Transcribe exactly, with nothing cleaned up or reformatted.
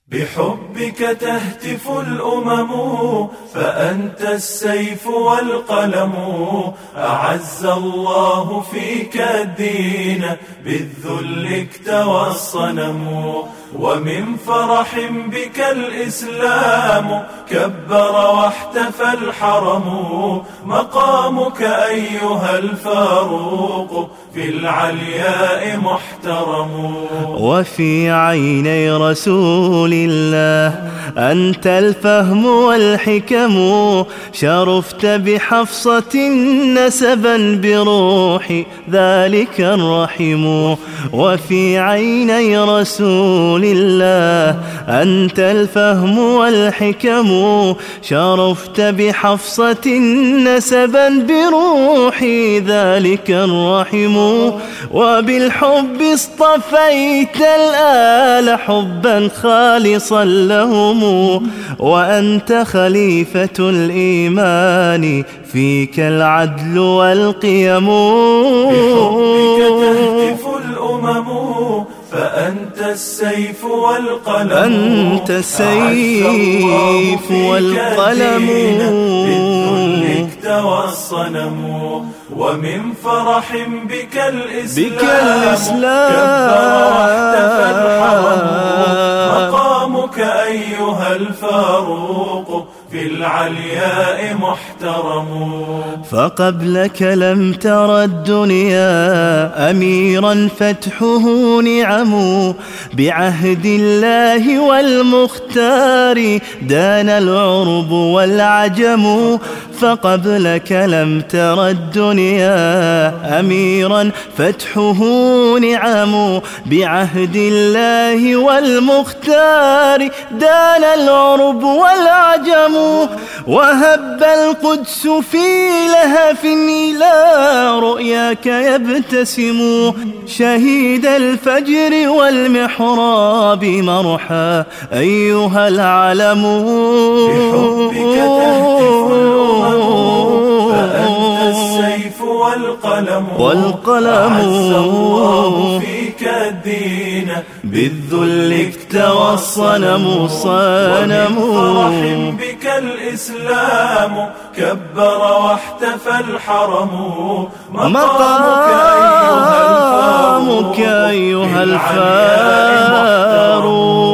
بحبك تهتف الأمم فأنت السيف والقلم. أعز الله فيك الدين بالذل اكتوى الصنم. ومن فرح بك الإسلام كبر واحتفى الحرم. مقامك أيها الفاروق في العلياء محترم. وفي عيني رسول الله أنت الفهم والحكم. شرفت بحفصة نسبا بروح ذلك الرحم. وفي عيني رسول الله أنت الفهم والحكم. شرفت بحفصة نسبا بروح ذلك الرحم. وبالحب اصطفيت الآل حبا خالصا لهم. وأنت خليفة الإيمان فيك العدل والقيم. بحبك تهتف الأمم فأنت السيف والقلم. أنت السيف والقلم. بالذل اكتوى الصنم. ومن فرح بك الإسلام, بك الإسلام كبر واحتفى الحرم. مقامك أيها الفاروق في العلياء محترم. فقبلك لم تر الدنيا أميرا فتحه نعم. بعهد الله والمختار دان العرب والعجم. فقبلك لم تر الدنيا أميرا فتحه نعم. بعهد الله والمختار دان العرب والعجم. وهب القدس في لهف إلى رؤياك يبتسم. شهيد الفجر والمحراب مرحى أيها العلم. بحبك تهتف الأمم فأنت السيف والقلم. والقلم أعز الله فيك الدين بالذل اكتوى الصنم. صنم. ومن فرح بك الإسلام كبر واحتفى الحرم. مقامك أيها الفاروق